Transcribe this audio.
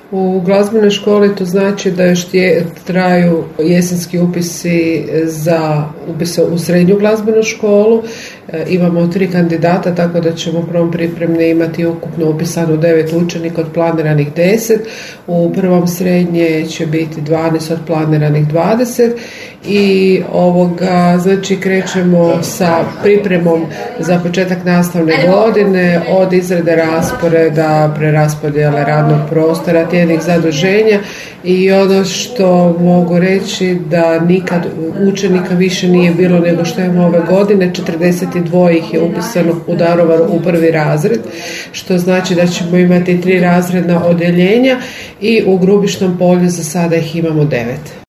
U glazbenoj školi to znači da još traju jesenski upisi za upise u srednju glazbenu školu. Imamo 3 kandidata, tako da ćemo u prvom pripremne imati ukupno upisano 9 učenika od planiranih 10. U prvom srednje će biti 12 od planiranih 20 i znači krećemo sa pripremom za početak nastavne godine, od izrade rasporeda, preraspodjele radnog prostora, tjednih zaduženja i ono što mogu reći da nikad učenika više nije bilo nego što imamo ove godine. 42 ih je upisano u Daruvaru u prvi razred, što znači da ćemo imati 3 razredna odjeljenja i u Grubišnom Polju za sada ih imamo 9.